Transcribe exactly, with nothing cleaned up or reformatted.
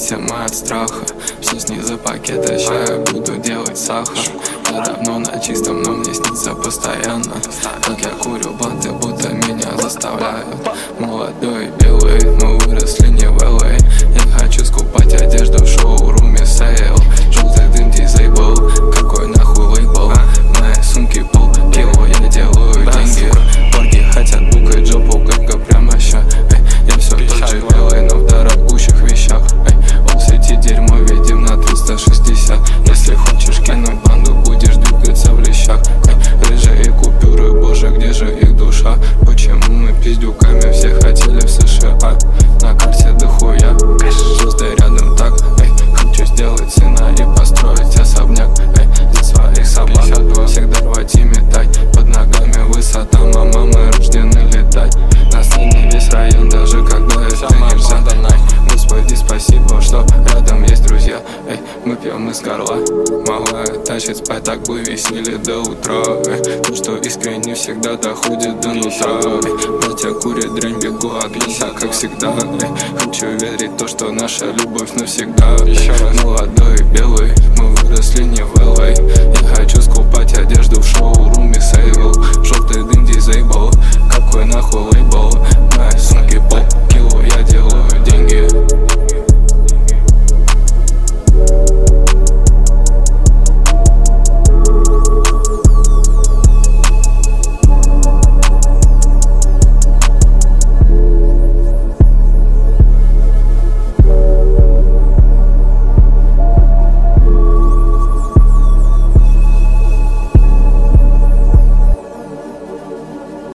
мы от страха. Все снизу пакета чая, буду делать сахар. Я давно на чистом, но мне снится постоянно. Как я курю банты, будто меня заставляют. Молодой, белый, мы выросли не в эл эй. Я хочу скупать одежду в шоуруме сейл. Желтый дым дизейбл, какой нахуй лейбл. Мои сумки полкило, я делаю деньги. Борги хотят букать жопу, как прямо ща. Эй, я все тот же белый, но в дорогущих вещах. Эй, он в сети дерьмо видим на триста шестьдесят. Если хочешь кинуть банду, будешь двигаться в лещах. Эй, рыжие купюры, боже, где же их душа? Почему мы пиздюками все хотели в США? На карте дохуя, звезды рядом так. Эй, хочу сделать сына и построить особняк. Эй, за своих собак всегда рвать и метать. Под ногами высота, мама, мы рождены летать. На сцене весь район, даже когда это нельзя. Господи, спасибо, что рядом есть друзья. Эй, мы пьем из горла. Малая тащит спать, так бы висели до утра. Эй, то, что искренне всегда доходит до нутра. Эй, братья курят дрянь, бегу от леса, как всегда. Эй, хочу верить в то, что наша любовь навсегда. Эй, молодой, белый, мы выросли не в эл эй. Я хочу скупать одежду в шоуруме сейл. Желтый дым дизейбл, какой нахуй лейбл. Мои сумки полкило, я делаю деньги.